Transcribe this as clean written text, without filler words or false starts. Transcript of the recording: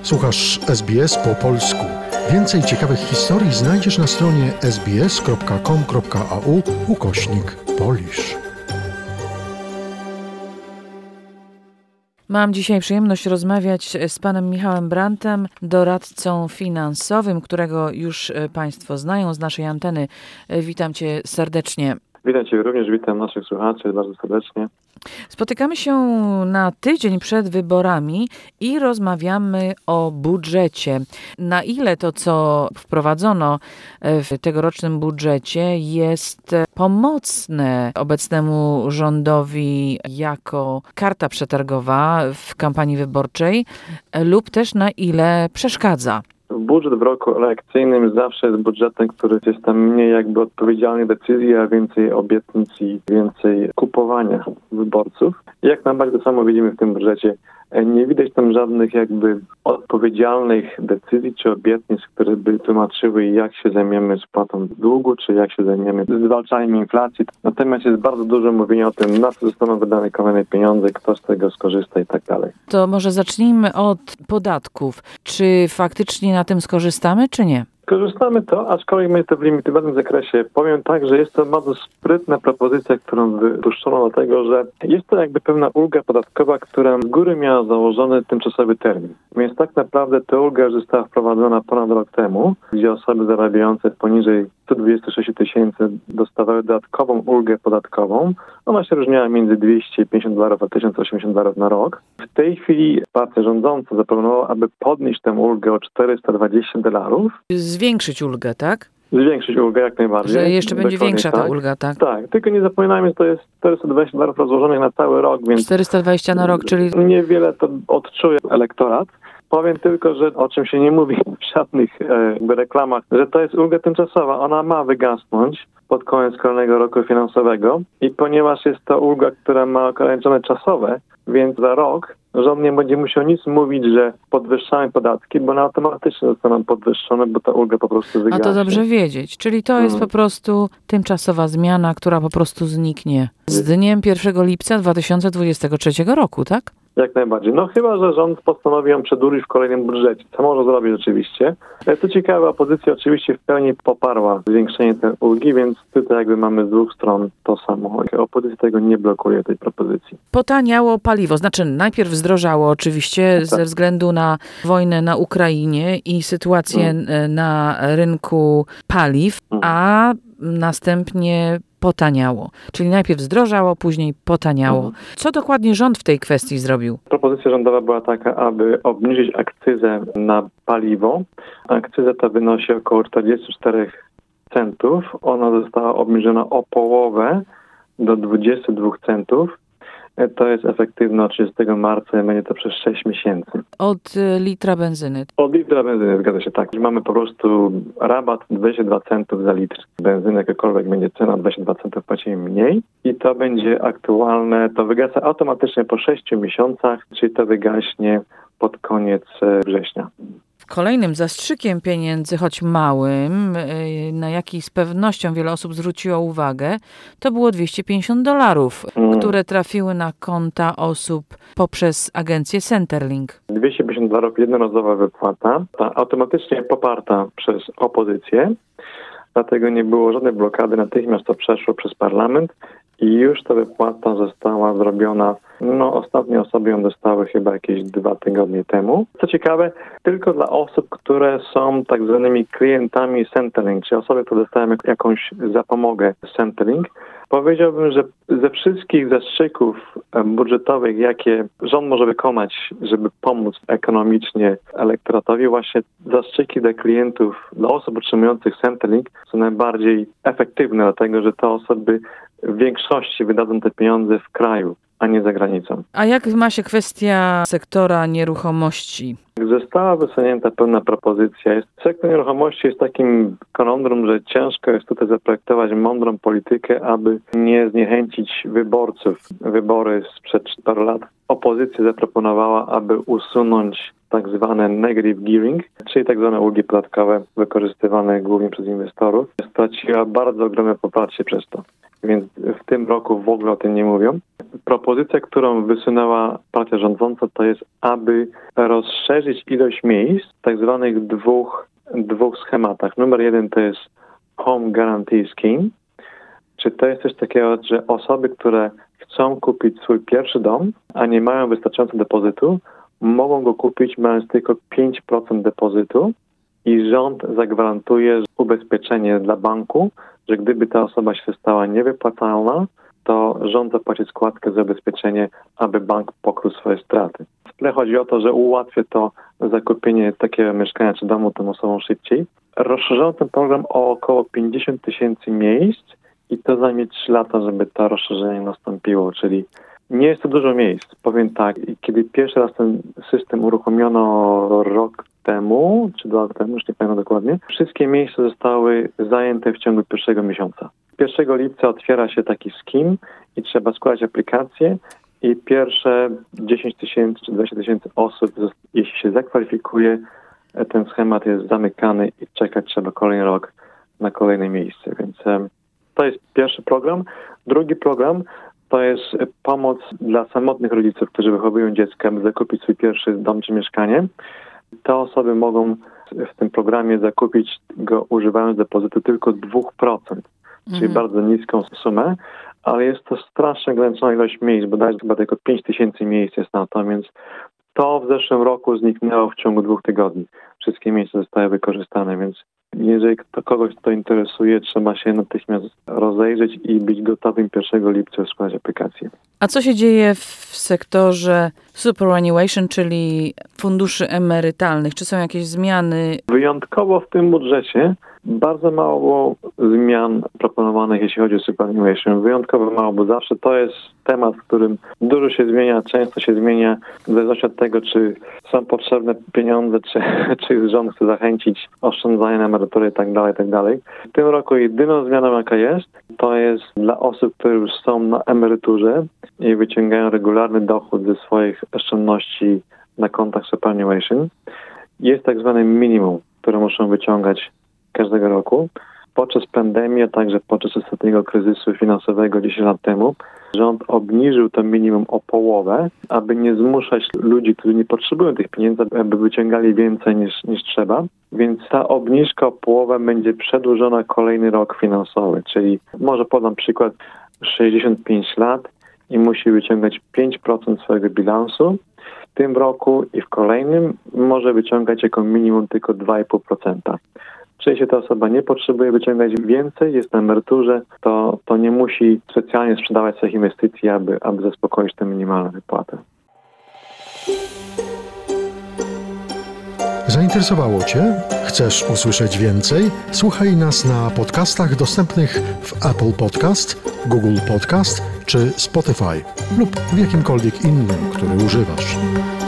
Słuchasz SBS po polsku. Więcej ciekawych historii znajdziesz na stronie sbs.com.au/Polish. Mam dzisiaj przyjemność rozmawiać z panem Michałem Brantem, doradcą finansowym, którego już państwo znają z naszej anteny. Witam cię serdecznie. Witam cię również, witam naszych słuchaczy bardzo serdecznie. Spotykamy się na tydzień przed wyborami i rozmawiamy o budżecie. Na ile to, co wprowadzono w tegorocznym budżecie, jest pomocne obecnemu rządowi jako karta przetargowa w kampanii wyborczej lub też na ile przeszkadza? Budżet w roku elekcyjnym zawsze jest budżetem, który jest tam mniej jakby odpowiedzialnej decyzji, a więcej obietnic i więcej kupowania wyborców. Jak najbardziej to samo widzimy w tym budżecie. Nie widać tam żadnych jakby odpowiedzialnych decyzji czy obietnic, które by tłumaczyły, jak się zajmiemy spłatą długu, czy jak się zajmiemy zwalczaniem inflacji. Natomiast jest bardzo dużo mówienia o tym, na co zostaną wydane kolejne pieniądze, kto z tego skorzysta i tak dalej. To może zacznijmy od podatków. Czy faktycznie na tym skorzystamy, czy nie? Korzystamy to, aczkolwiek my to w limitowanym zakresie. Powiem tak, że jest to bardzo sprytna propozycja, którą wypuszczono do tego, że jest to jakby pewna ulga podatkowa, która z góry miała założony tymczasowy termin. Więc tak naprawdę ta ulga już została wprowadzona ponad rok temu, gdzie osoby zarabiające poniżej 126 tysięcy dostawały dodatkową ulgę podatkową. Ona się różniała między $250 a $1080 na rok. W tej chwili partia rządząca zaproponowała, aby podnieść tę ulgę o $420. Zwiększyć ulgę, tak? Zwiększyć ulgę jak najbardziej. Że jeszcze będzie większa ta ulga, tak? Tak, tylko nie zapominajmy, że to jest $420 rozłożonych na cały rok, więc 420 na rok, czyli niewiele to odczuje elektorat. Powiem tylko, że o czym się nie mówi w żadnych reklamach, że to jest ulga tymczasowa. Ona ma wygasnąć pod koniec kolejnego roku finansowego i ponieważ jest to ulga, która ma ograniczone czasowe, więc za rok rząd nie będzie musiał nic mówić, że podwyższamy podatki, bo one automatycznie zostaną podwyższone, bo ta ulga po prostu wygaśnie. A to dobrze wiedzieć. Czyli to jest po prostu tymczasowa zmiana, która po prostu zniknie z dniem 1 lipca 2023 roku, tak? Jak najbardziej. No chyba, że rząd postanowi ją przedłużyć w kolejnym budżecie, co może zrobić oczywiście. Co ciekawe, opozycja oczywiście w pełni poparła zwiększenie tej ulgi, więc tutaj jakby mamy z dwóch stron to samo. Opozycja tego nie blokuje, tej propozycji. Potaniało paliwo, znaczy najpierw zdrożało oczywiście ze względu na wojnę na Ukrainie i sytuację na rynku paliw, a następnie potaniało. Czyli najpierw zdrożało, później potaniało. Co dokładnie rząd w tej kwestii zrobił? Propozycja rządowa była taka, aby obniżyć akcyzę na paliwo. Akcyza ta wynosi około 44 centów. Ona została obniżona o połowę do 22 centów. To jest efektywne od 30 marca i będzie to przez 6 miesięcy. Od litra benzyny? Od litra benzyny, zgadza się tak. Mamy po prostu rabat 22 centów za litr benzyny, jakakolwiek będzie cena, 22 centów płacimy mniej. I to będzie aktualne, to wygasa automatycznie po 6 miesiącach, czyli to wygaśnie pod koniec września. Kolejnym zastrzykiem pieniędzy, choć małym, na jaki z pewnością wiele osób zwróciło uwagę, to było $250, które trafiły na konta osób poprzez agencję Centerlink. $250 jednorazowa wypłata, ta automatycznie poparta przez opozycję, dlatego nie było żadnej blokady, natychmiast to przeszło przez parlament i już ta wypłata została zrobiona. Ostatnie osoby ją dostały chyba jakieś 2 tygodnie temu. Co ciekawe, tylko dla osób, które są tak zwanymi klientami Centerlink, czyli osoby, które dostają jakąś zapomogę Centerlink. Powiedziałbym, że ze wszystkich zastrzyków budżetowych, jakie rząd może wykonać, żeby pomóc ekonomicznie elektoratowi, właśnie zastrzyki dla klientów, dla osób otrzymujących Centerlink są najbardziej efektywne, dlatego że te osoby w większości wydadzą te pieniądze w kraju, a nie za granicą. A jak ma się kwestia sektora nieruchomości? Została wysunięta pewna propozycja. Sektor nieruchomości jest takim konundrum, że ciężko jest tutaj zaprojektować mądrą politykę, aby nie zniechęcić wyborców. Wybory sprzed paru lat. Opozycja zaproponowała, aby usunąć tak zwane negative gearing, czyli tak zwane ulgi podatkowe wykorzystywane głównie przez inwestorów. Straciła bardzo ogromne poparcie przez to. więc w tym roku w ogóle o tym nie mówią. Propozycja, którą wysunęła partia rządząca, to jest, aby rozszerzyć ilość miejsc w tak zwanych dwóch schematach. Numer 1 to jest Home Guarantee Scheme, czy to jest coś takiego, że osoby, które chcą kupić swój pierwszy dom, a nie mają wystarczająco depozytu, mogą go kupić mając tylko 5% depozytu i rząd zagwarantuje ubezpieczenie dla banku, że gdyby ta osoba się stała niewypłacalna, to rząd zapłaci składkę za ubezpieczenie, aby bank pokrył swoje straty. W tle chodzi o to, że ułatwia to zakupienie takiego mieszkania czy domu tym osobom szybciej. Rozszerzono ten program o około 50 000 miejsc i to zajmie 3 lata, żeby to rozszerzenie nastąpiło, czyli nie jest to dużo miejsc. Powiem tak, kiedy pierwszy raz ten system uruchomiono rok temu, czy 2 lata temu, już nie pamiętam dokładnie, wszystkie miejsca zostały zajęte w ciągu pierwszego miesiąca. 1 lipca otwiera się taki scheme i trzeba składać aplikację i pierwsze 10 000 czy 20 000 osób, jeśli się zakwalifikuje, ten schemat jest zamykany i czekać trzeba kolejny rok na kolejne miejsce. Więc to jest pierwszy program. Drugi program to jest pomoc dla samotnych rodziców, którzy wychowują dziecko, aby zakupić swój pierwszy dom czy mieszkanie. Te osoby mogą w tym programie zakupić go używając depozytu tylko 2%, czyli bardzo niską sumę, ale jest to strasznie ograniczona ilość miejsc, bo daje chyba tylko 5 000 miejsc jest na to, więc to w zeszłym roku zniknęło w ciągu 2 tygodni. Wszystkie miejsca zostały wykorzystane, więc jeżeli kogoś to interesuje, trzeba się natychmiast rozejrzeć i być gotowym 1 lipca składać aplikację. A co się dzieje w sektorze superannuation, czyli funduszy emerytalnych? Czy są jakieś zmiany? Wyjątkowo w tym budżecie bardzo mało zmian proponowanych, jeśli chodzi o superannuation. Wyjątkowo mało, bo zawsze to jest temat, w którym dużo się zmienia, często się zmienia, w zależności od tego, czy są potrzebne pieniądze, czy rząd chce zachęcić oszczędzanie na emerytury itd. W tym roku jedyną zmianą, jaka jest, to jest dla osób, które już są na emeryturze i wyciągają regularny dochód ze swoich oszczędności na kontach superannuation. Jest tak zwane minimum, które muszą wyciągać każdego roku. Podczas pandemii, a także podczas ostatniego kryzysu finansowego 10 lat temu, rząd obniżył to minimum o połowę, aby nie zmuszać ludzi, którzy nie potrzebują tych pieniędzy, aby wyciągali więcej niż trzeba. Więc ta obniżka o połowę będzie przedłużona kolejny rok finansowy. Czyli może podam przykład, 65 lat i musi wyciągać 5% swojego bilansu. W tym roku i w kolejnym może wyciągać jako minimum tylko 2,5%. Czy jeśli ta osoba nie potrzebuje wyciągać więcej, jest na emeryturze, to nie musi specjalnie sprzedawać swoich inwestycji, aby zaspokoić tę minimalną wypłatę. Zainteresowało Cię? Chcesz usłyszeć więcej? Słuchaj nas na podcastach dostępnych w Apple Podcast, Google Podcast czy Spotify lub w jakimkolwiek innym, który używasz.